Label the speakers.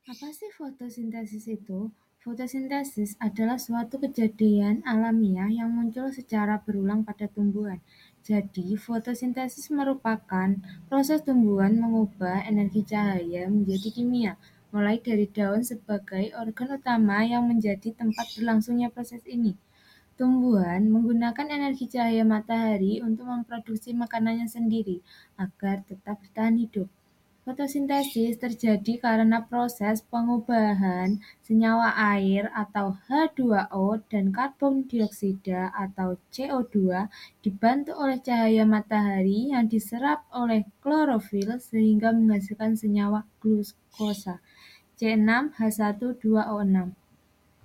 Speaker 1: Apa sih fotosintesis itu? Fotosintesis adalah suatu kejadian alamiah yang muncul secara berulang pada tumbuhan. Jadi, fotosintesis merupakan proses tumbuhan mengubah energi cahaya menjadi kimia, mulai dari daun sebagai organ utama yang menjadi tempat berlangsungnya proses ini. Tumbuhan menggunakan energi cahaya matahari untuk memproduksi makanannya sendiri agar tetap bertahan hidup. Fotosintesis terjadi karena proses pengubahan senyawa air atau H2O dan karbon dioksida atau CO2 dibantu oleh cahaya matahari yang diserap oleh klorofil sehingga menghasilkan senyawa glukosa C6H12O6.